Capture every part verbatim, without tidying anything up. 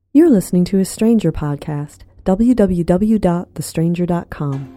You're listening to a Stranger podcast, w w w dot the stranger dot com.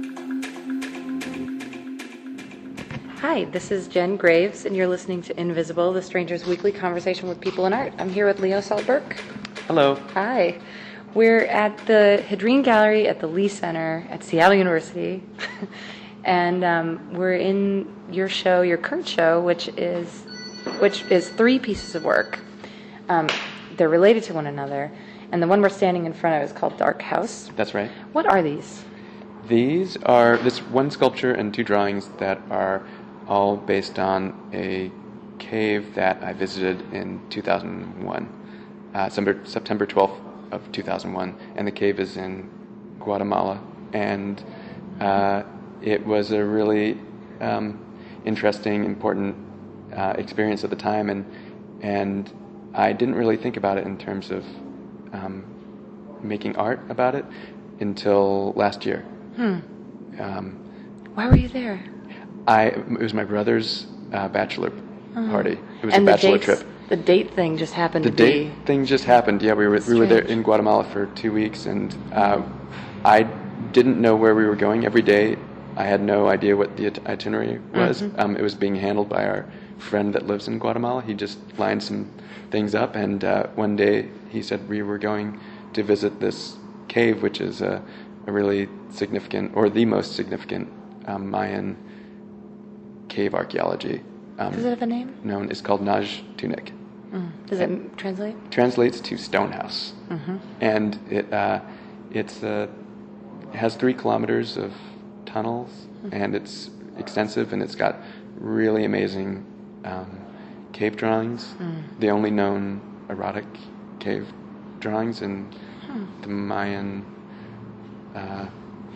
Hi, this is Jen Graves, and you're listening to Invisible, the Stranger's weekly conversation with people in art. I'm here with Leo Saltberg. Hello. Hi. We're at the Hedreen Gallery at the Lee Center at Seattle University, and um, we're in your show, your current show, which is which is three pieces of work. Um, they're related to one another, and the one we're standing in front of is called Dark House. That's right. What are these? These are this one sculpture and two drawings that are all based on a cave that I visited in two thousand one, uh, September twelfth of two thousand one, and the cave is in Guatemala, and uh, it was a really um, interesting, important uh, experience at the time, and and I didn't really think about it in terms of um, making art about it until last year. Hmm. Um, Why were you there? I it was my brother's uh, bachelor Oh. party. It was and a bachelor the dates, trip. The date thing just happened The to date be... thing just happened. Yeah, we were we were there Strange. in Guatemala for two weeks, and uh, I didn't know where we were going. Every day, I had no idea what the it- itinerary was. Mm-hmm. Um, it was being handled by our friend that lives in Guatemala. He just lined some things up, and uh, one day he said we were going to visit this cave, which is a, a really significant, or the most significant um, Mayan cave archaeology. Um, Does it have a name? known is called Naj Tunik. Mm. Does it m- translate? Translates to stone house, Mm-hmm. and it uh, it's uh, it has three kilometers of tunnels, Mm-hmm. and it's extensive, and it's got really amazing um, cave drawings. Mm. The only known erotic cave drawings in Hmm. the Mayan uh,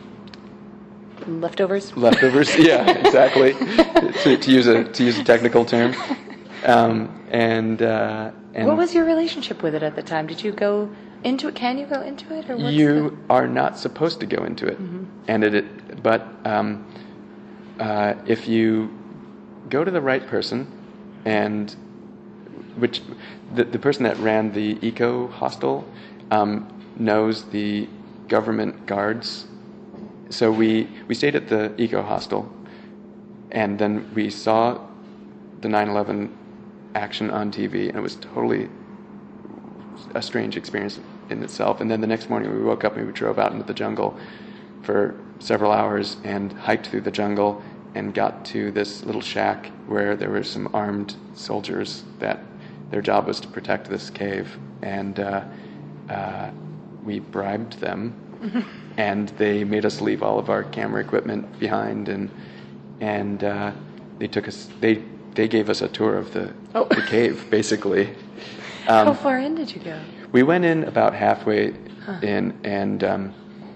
Leftovers? leftovers. Yeah, exactly. to, to use a to use a technical term. Um, and uh, and What was your relationship with it at the time? Did you go into it? Can you go into it? Or what's you are not supposed to go into it, Mhm. and it, it but um, uh, if you go to the right person, and which the the person that ran the eco hostel um, knows the government guards, so we we stayed at the eco hostel, and then we saw the nine eleven action on T V, and it was totally a strange experience in itself. And then the next morning we woke up and we drove out into the jungle for several hours and hiked through the jungle and got to this little shack where there were some armed soldiers that their job was to protect this cave. And uh, uh, we bribed them, and they made us leave all of our camera equipment behind, and and uh, they took us. They they gave us a tour of the, Oh. the cave, basically. How Um, far in did you go? we went in about halfway Huh. in, and um,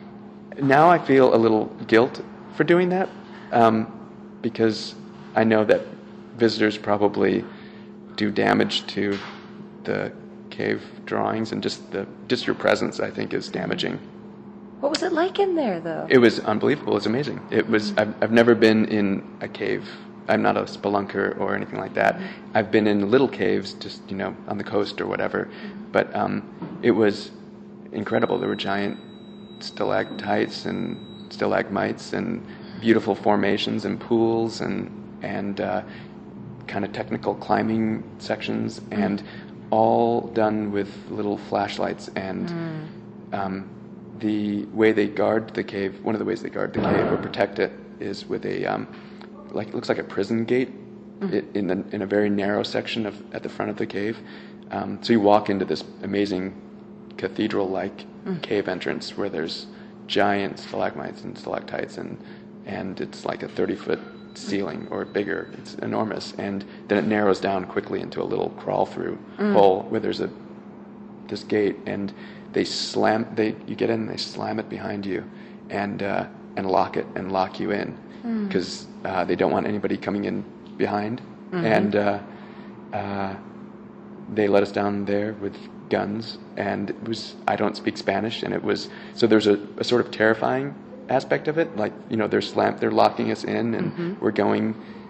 now I feel a little guilt for doing that, um, because I know that visitors probably do damage to the cave drawings, and just the just your presence, I think, is damaging. What was it like in there, though? It was unbelievable. It was amazing. It was. I've, I've never been in a cave. I'm not a spelunker or anything like that. I've been in little caves, just you know, on the coast or whatever. But um, it was incredible. There were giant stalactites and stalagmites and beautiful formations and pools and and uh, kind of technical climbing sections, and all done with little flashlights. And um, the way they guard the cave, one of the ways they guard the cave or protect it, is with a um, like it looks like a prison gate it, in the in a very narrow section of at the front of the cave. Um, so you walk into this amazing cathedral-like cave entrance where there's giant stalagmites and stalactites, and and it's like a thirty-foot ceiling or bigger. It's enormous, and then it narrows down quickly into a little crawl-through hole where there's a this gate, and they slam. They you get in, and they slam it behind you, and uh, and lock it and lock you in because uh, they don't want anybody coming in behind, and uh, uh, they let us down there with guns, and it was I don't speak Spanish, and it was so there's a, a sort of terrifying aspect of it, like you know they're slam they're locking us in, and we're going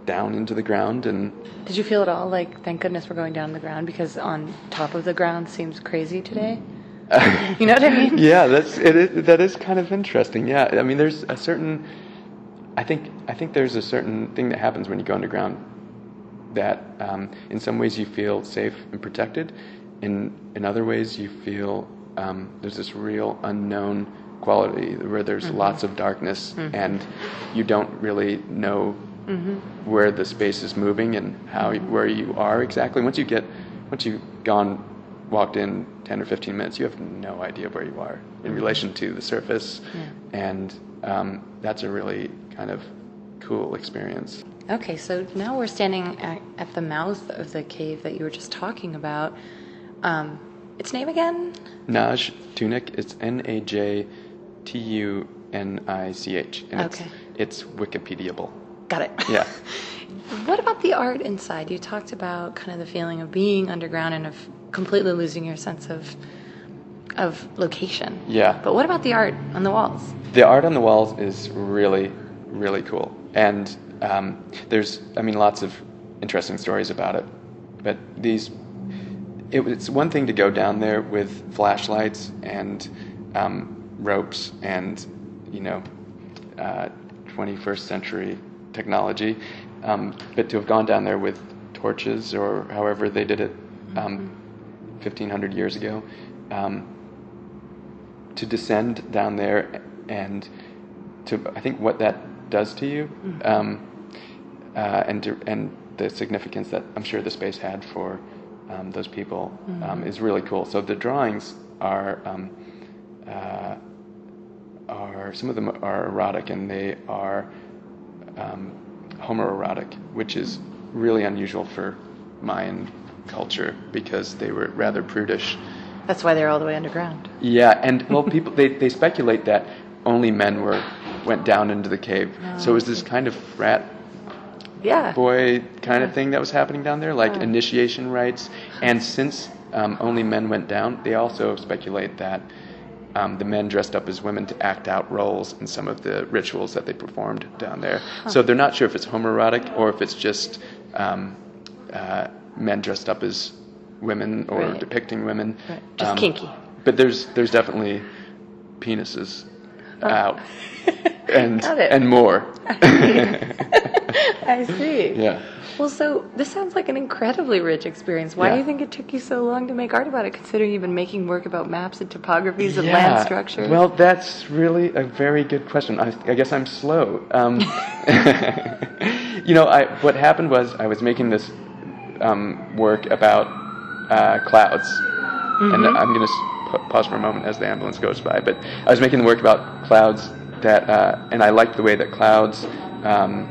down into the ground. And did you feel at all like, thank goodness we're going down the ground, because on top of the ground seems crazy today? You know what I mean? Yeah, that's it is, that is kind of interesting. Yeah, I mean, there's a certain, I think I think there's a certain thing that happens when you go underground that um, in some ways you feel safe and protected. In in other ways you feel um, there's this real unknown quality where there's mm-hmm. lots of darkness mm-hmm. and you don't really know mm-hmm. where the space is moving and how mm-hmm. where you are exactly. Once you get once you've gone walked in ten or fifteen minutes, you have no idea where you are in relation to the surface, yeah. and um, that's a really kind of cool experience. Okay, so now we're standing at, at the mouth of the cave that you were just talking about. Um, its name again? Naj Tunik. It's N A J T U N I C H. And okay. It's, it's Wikipediable. Got it. Yeah. What about the art inside? You talked about kind of the feeling of being underground and of completely losing your sense of of location. Yeah. But what about the art on the walls? The art on the walls is really, really cool. And um, there's, I mean, lots of interesting stories about it. But these, it, it's one thing to go down there with flashlights and um, ropes and, you know, uh, twenty-first century technology. Um, but to have gone down there with torches or however they did it um, fifteen hundred years ago, um, to descend down there and to, I think what that does to you, um, uh, and to, and the significance that I'm sure the space had for um, those people um, mm-hmm. is really cool. So the drawings are um, uh, are some of them are erotic, and they are um, homoerotic, which is really unusual for Mayan culture because they were rather prudish. That's why they're all the way underground. Yeah, and well, people they, they speculate that only men were went down into the cave. Oh, so it was this kind of frat yeah. boy kind yeah. of thing that was happening down there, like oh. initiation rites. And since um, only men went down, they also speculate that um, the men dressed up as women to act out roles in some of the rituals that they performed down there. Huh. So they're not sure if it's homoerotic or if it's just um, uh, men dressed up as women or right. depicting women. Right. Just um, kinky. But there's there's definitely penises oh. out and Got it. and more. I see. Yeah. Well, so this sounds like an incredibly rich experience. Why yeah. do you think it took you so long to make art about it, considering you've been making work about maps and topographies of yeah. land structure? Well, that's really a very good question. I, I guess I'm slow. Um, you know, I what happened was I was making this um, work about uh, clouds, mm-hmm. and I'm going to pause for a moment as the ambulance goes by. But I was making the work about clouds that, uh, and I liked the way that clouds. Um,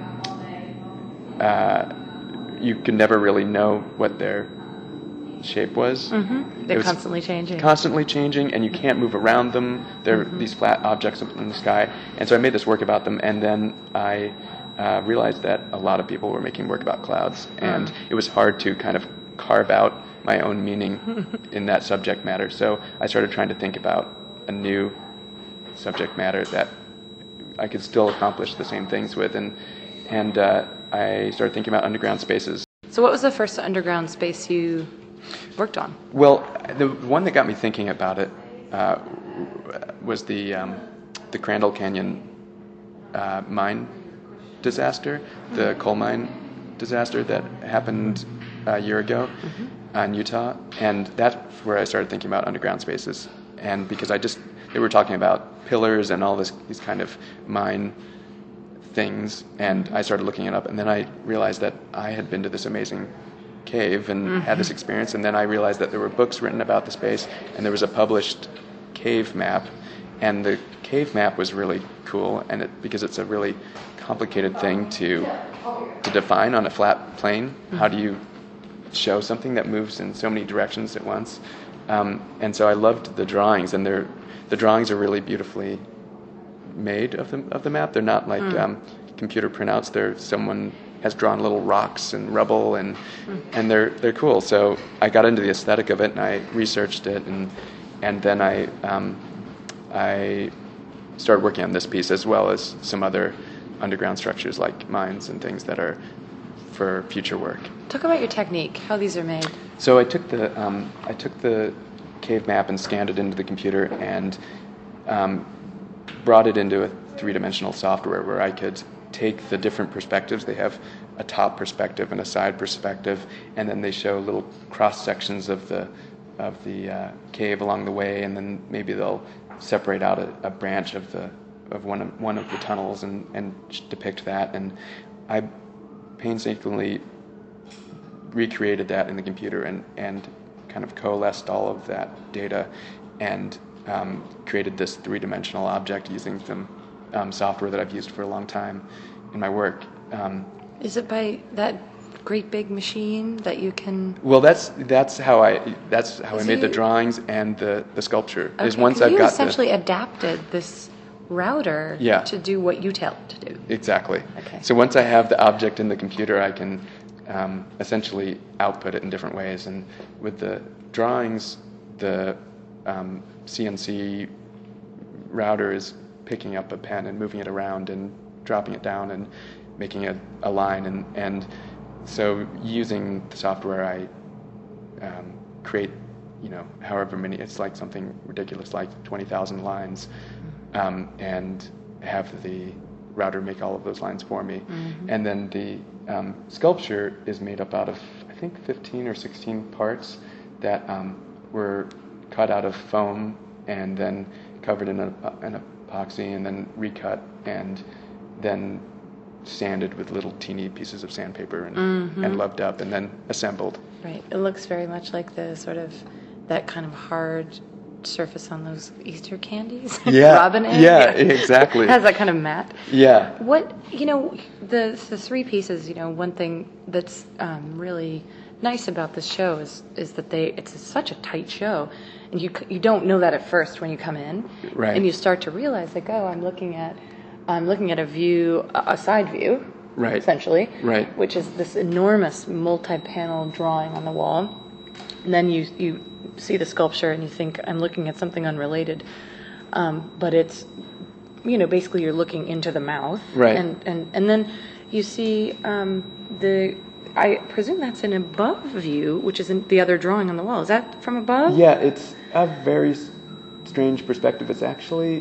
uh, you could never really know what their shape was. Mm-hmm. They're was constantly changing. Constantly changing, and you can't move around them. They're mm-hmm. these flat objects up in the sky. And so I made this work about them, and then I uh, realized that a lot of people were making work about clouds, and mm. it was hard to kind of carve out my own meaning in that subject matter. So I started trying to think about a new subject matter that I could still accomplish the same things with, and and uh, I started thinking about underground spaces. So what was the first underground space you worked on? Well, the one that got me thinking about it uh, was the um, the Crandall Canyon uh, mine disaster, the mm-hmm. coal mine disaster that happened a year ago mm-hmm. in Utah, and that's where I started thinking about underground spaces. And because I just they were talking about pillars and all this these kind of mine things, and I started looking it up, and then I realized that I had been to this amazing cave and mm-hmm. had this experience, and then I realized that there were books written about the space, and there was a published cave map, and the cave map was really cool, and it, because it's a really complicated thing to to define on a flat plane. Mm-hmm. How do you show something that moves in so many directions at once? Um, and so I loved the drawings, and they're the drawings are really beautifully made of the of the map. They're not like mm. um, computer printouts. They're someone has drawn little rocks and rubble, and mm. and they're they're cool. So I got into the aesthetic of it, and I researched it, and and then I um, I started working on this piece as well as some other underground structures like mines and things that are for future work. Talk about your technique, how these are made. So I took the um, I took the cave map and scanned it into the computer and um, brought it into a three-dimensional software where I could take the different perspectives. They have a top perspective and a side perspective, and then they show little cross sections of the of the uh, cave along the way, and then maybe they'll separate out a, a branch of the of one of one of the tunnels and, and depict that. And I painstakingly recreated that in the computer and, and kind of coalesced all of that data and um, created this three-dimensional object using some um, software that I've used for a long time in my work. Um, Is it by that great big machine that you can? well, that's that's how I that's how I So made the you- drawings and the, the sculpture. Okay, is once 'cause I've you got essentially the, adapted this router Yeah. to do what you tell it to do. exactly. Okay. So once I have the object in the computer, I can um, essentially output it in different ways. And with the drawings, the um, C N C router is picking up a pen and moving it around and dropping it down and making a, a line. And, and so using the software, I um, create, you know, however many, it's like something ridiculous, like twenty thousand lines, um, and have the router make all of those lines for me. Mm-hmm. And then the um, sculpture is made up out of, I think, fifteen or sixteen parts that um, were cut out of foam and then covered in, a, an epoxy and then recut and then sanded with little teeny pieces of sandpaper and, Mm-hmm. and loved up and then assembled. Right. It looks very much like the sort of that kind of hard surface on those Easter candies. Yeah. Robin egg. Yeah, exactly. It has that kind of matte. Yeah. What, you know, the the three pieces, you know, one thing that's um, really nice about this show is is that they it's such a tight show, and you c- you don't know that at first when you come in, Right. and you start to realize like, oh, I'm looking at I'm looking at a view, a a side view, Right. essentially, Right. which is this enormous multi-panel drawing on the wall. And then you you see the sculpture and you think, I'm looking at something unrelated, um, but it's, you know, basically you're looking into the mouth, Right. And and and then you see um, the. I presume that's an above view, which is in the other drawing on the wall. Is that from above? Yeah, it's a very s- strange perspective. It's actually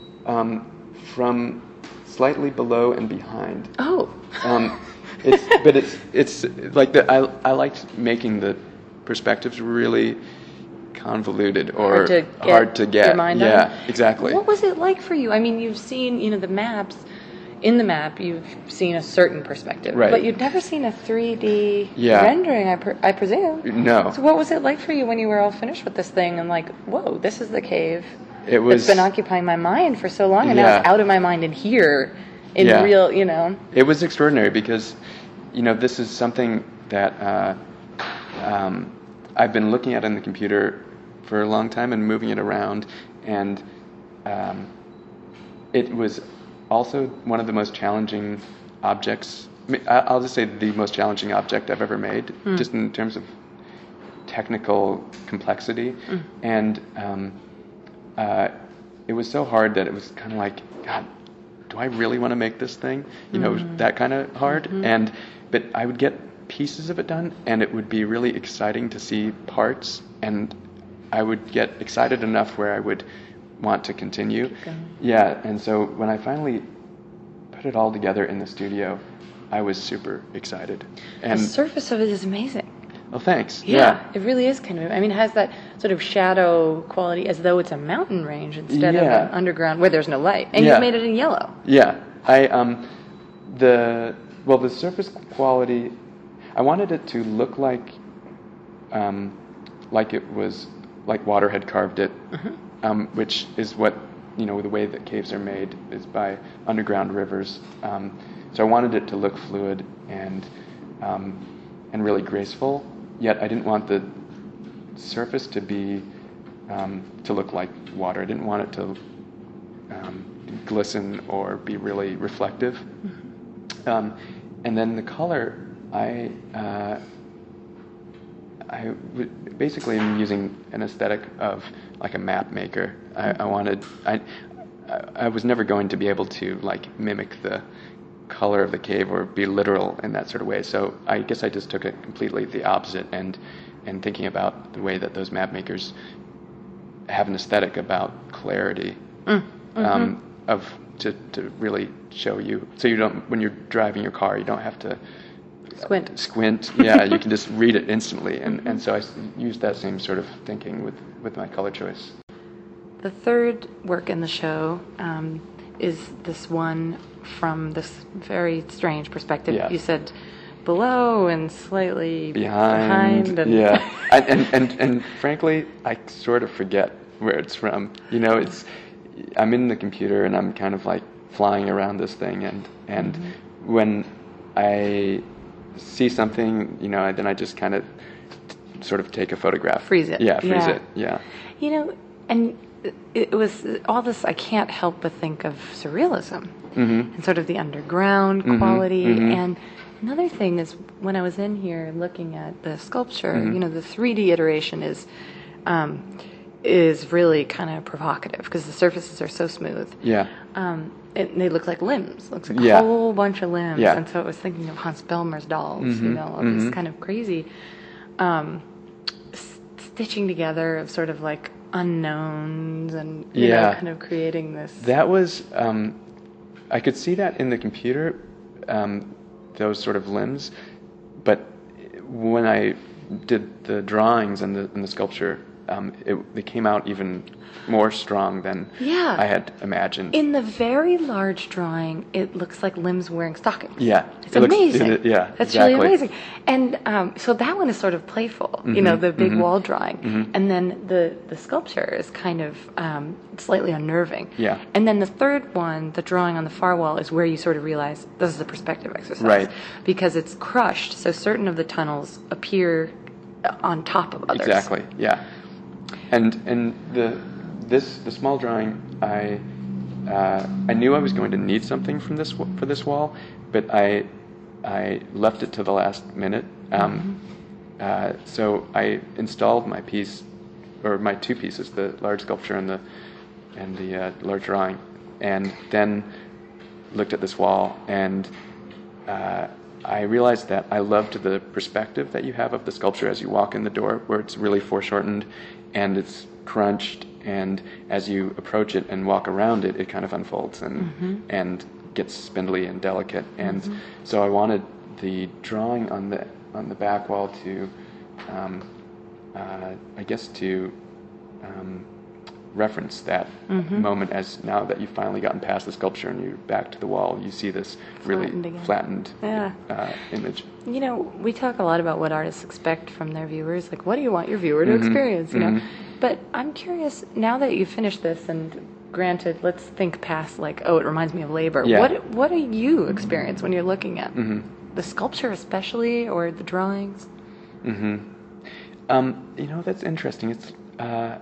um, from slightly below and behind. Oh. Um, it's but it's it's like the I I liked making the perspectives really convoluted or hard to get, hard to get. your mind yeah, on. exactly. What was it like for you? I mean, you've seen, you know, the maps. In the map, you've seen a certain perspective, Right. but you've never seen a three D Yeah. rendering, I, pre- I presume. No. So what was it like for you when you were all finished with this thing and like, whoa, this is the cave It was that's been occupying my mind for so long, and now Yeah. it's out of my mind and here in Yeah. real, you know. It was extraordinary because, you know, this is something that uh, um, I've been looking at in the computer for a long time and moving it around, and um, it was also one of the most challenging objects. I mean, I- I'll just say the most challenging object I've ever made, Hmm. just in terms of technical complexity, Mm. and um, uh, it was so hard that it was kind of like, God, do I really want to make this thing? You know, Mm. that kind of hard. Mm-hmm. And but I would get pieces of it done, and it would be really exciting to see parts, and I would get excited enough where I would want to continue. going. Yeah, and so when I finally put it all together in the studio, I was super excited. And The surface of it is amazing. well, thanks. Yeah, it really is kind of. I mean, it has that sort of shadow quality, as though it's a mountain range instead of Yeah. an underground where there's no light. And Yeah. you've made it in yellow. Yeah, I um, the well, the surface quality, I wanted it to look like, um, like it was like water had carved it, um, which is what you know the way that caves are made is by underground rivers. Um, so I wanted it to look fluid and um, and really graceful. Yet I didn't want the surface to be um, to look like water. I didn't want it to um, glisten or be really reflective. Um, and then the color, I uh, I w- basically am using an aesthetic of like a map maker. I, I wanted I I was never going to be able to like mimic the color of the cave or be literal in that sort of way. So I guess I just took it completely the opposite, and and thinking about the way that those map makers have an aesthetic about clarity, mm. mm-hmm. um, of to to really show you, so you don't, when you're driving your car, you don't have to squint. Uh, squint. Yeah, you can just read it instantly, and mm-hmm. and so I used that same sort of thinking with with my color choice. The third work in the show um, is this one from this very strange perspective. Yeah. You said below and slightly behind. behind and yeah, and, and and and frankly, I sort of forget where it's from. You know, it's I'm in the computer and I'm kind of like flying around this thing, and and mm-hmm. when I see something, you know, then I just kind of t- sort of take a photograph. Freeze it. Yeah, freeze yeah. it. Yeah. You know, and it was all this, I can't help but think of surrealism mm-hmm. and sort of the underground mm-hmm. quality. Mm-hmm. And another thing is, when I was in here looking at the sculpture, mm-hmm. you know, the three D iteration is um, is really kind of provocative because the surfaces are so smooth. Yeah. Um, it, they look like limbs. It looks like yeah. a whole bunch of limbs. Yeah. And so I was thinking of Hans Bellmer's dolls, mm-hmm. you know, all mm-hmm. this kind of crazy um, s- stitching together of sort of like unknowns and, you yeah. know, kind of creating this. That was, um, I could see that in the computer, um, those sort of limbs, but when I did the drawings and the, and the sculpture, um, it, they came out even more strong than yeah. I had imagined. In the very large drawing, it looks like limbs wearing stockings. Yeah. It's it amazing. Looks, it, yeah, That's exactly. really amazing. And um, so that one is sort of playful, mm-hmm, you know, the big mm-hmm, wall drawing. Mm-hmm. And then the, the sculpture is kind of um, slightly unnerving. Yeah. And then the third one, the drawing on the far wall, is where you sort of realize this is a perspective exercise. Right. Because it's crushed, so certain of the tunnels appear on top of others. Exactly, yeah. And and the this the small drawing, I uh, I knew I was going to need something from this for this wall, but I I left it to the last minute. Um, mm-hmm. uh, so I installed my piece, or my two pieces, the large sculpture and the and the uh, large drawing, and then looked at this wall, and uh, I realized that I loved the perspective that you have of the sculpture as you walk in the door, where it's really foreshortened and it's crunched, and as you approach it and walk around it, it kind of unfolds and mm-hmm. and gets spindly and delicate. And mm-hmm. so I wanted the drawing on the on the back wall to, um, uh, I guess, to um, reference that mm-hmm. moment, as now that you've finally gotten past the sculpture and you're back to the wall, you see this really flattened, flattened yeah. uh, image. You know, we talk a lot about what artists expect from their viewers, like what do you want your viewer to mm-hmm. experience, you mm-hmm. know? But I'm curious, now that you've finished this, and granted, let's think past like, oh, it reminds me of labor. Yeah. What what do you experience when you're looking at mm-hmm. the sculpture especially, or the drawings? Mm-hmm. Um, you know, that's interesting. It's uh,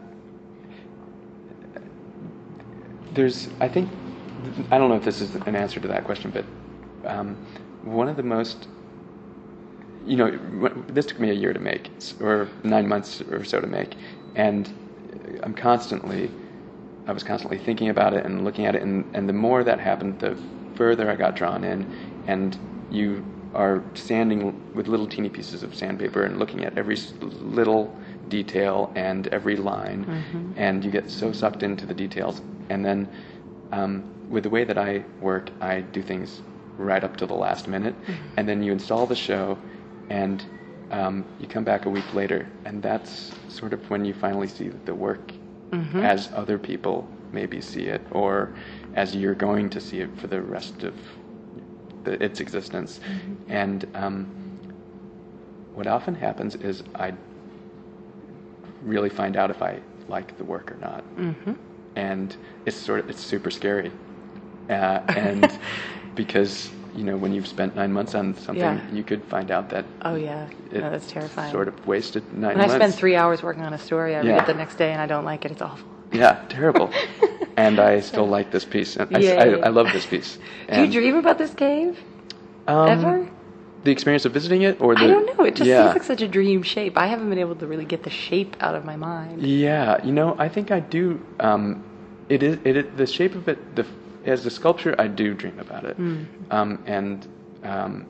there's, I think, I don't know if this is an answer to that question, but um, one of the most, you know, this took me a year to make, or nine months or so to make, and I'm constantly, I was constantly thinking about it and looking at it, and, and the more that happened, the further I got drawn in, and you are standing with little teeny pieces of sandpaper and looking at every little detail and every line, mm-hmm. and you get so sucked into the details. And then um, with the way that I work, I do things right up to the last minute, mm-hmm. and then you install the show, and um, you come back a week later, and that's sort of when you finally see the work mm-hmm. as other people maybe see it, or as you're going to see it for the rest of the, its existence. Mm-hmm. And um, what often happens is I really find out if I like the work or not. Mm-hmm. And it's sort of, it's super scary. Uh, and because, you know, when you've spent nine months on something, yeah. you could find out that oh yeah, it no, that's terrifying. Sort of wasted nine when months. I spend three hours working on a story, I read yeah. it the next day and I don't like it. It's awful. Yeah, terrible. And I still like this piece. And I, I, I love this piece. Do you dream about this cave? Um, Ever? The experience of visiting it, or the, I don't know. It just yeah. seems like such a dream shape. I haven't been able to really get the shape out of my mind. Yeah, you know, I think I do. Um, it is. It, it the shape of it. The as a sculpture, I do dream about it, Mm. um, and um,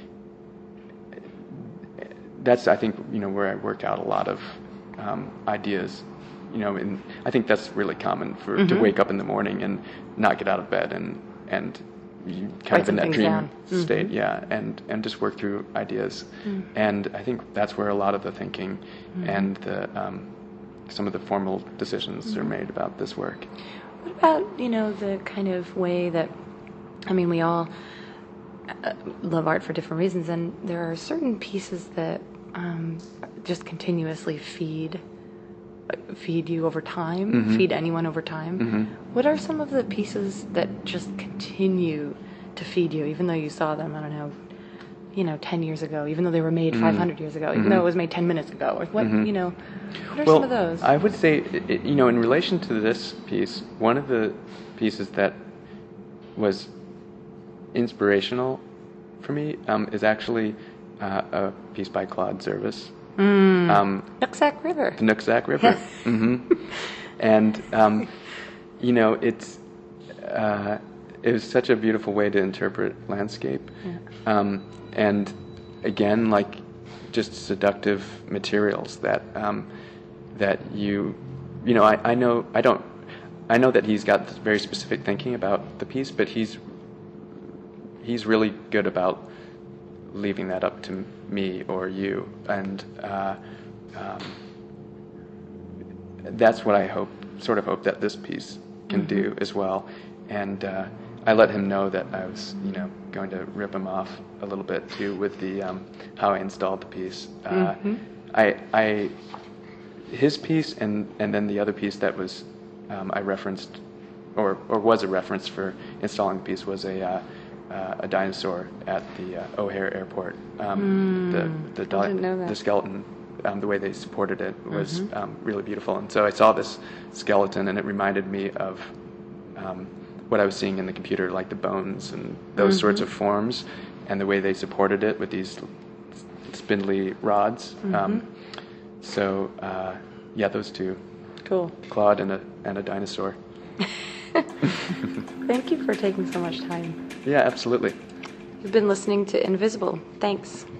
that's I think you know where I work out a lot of um, ideas. You know, and I think that's really common for Mm-hmm. to wake up in the morning and not get out of bed and and you kind Write of some in that things dream down. Mm-hmm. state, yeah, and and just work through ideas. Mm. And I think that's where a lot of the thinking Mm-hmm. and the um, some of the formal decisions Mm-hmm. are made about this work. What about, you know, the kind of way that, I mean, we all uh, love art for different reasons, and there are certain pieces that um, just continuously feed feed you over time, Mhm. feed anyone over time. Mhm. What are some of the pieces that just continue to feed you, even though you saw them, I don't know, you know, ten years ago, even though they were made five hundred years ago, even Mhm. though it was made ten minutes ago? Or what, Mhm. you know, what are Well, some of those? I would say, i- i- you know, in relation to this piece, one of the pieces that was inspirational for me um, is actually uh, a piece by Claude Service. Mm. Um, Nooksack River. the Nooksack River. hmm And, um, you know, it's uh, it was such a beautiful way to interpret landscape. Yeah. Um, and again, like just seductive materials that um, that you, you know, I, I know I don't, I know that he's got this very specific thinking about the piece, but he's he's really good about leaving that up to me or you, and uh, um, that's what I hope, sort of hope that this piece can Mm-hmm. do as well. And uh, I let him know that I was, you know, going to rip him off a little bit too with the um, how I installed the piece. Uh, Mm-hmm. I, I, his piece and and then the other piece that was um, I referenced, or or was a reference for installing the piece was a. Uh, Uh, a dinosaur at the uh, O'Hare Airport. Um, the the, I didn't know that. the skeleton, um, the way they supported it was Mm-hmm. um, really beautiful. And so I saw this skeleton, and it reminded me of um, what I was seeing in the computer, like the bones and those Mm-hmm. sorts of forms, and the way they supported it with these spindly rods. Mm-hmm. Um, so uh, yeah, those two, Cool. Claude and a and a dinosaur. Thank you for taking so much time. Yeah, absolutely. You've been listening to Invisible. Thanks.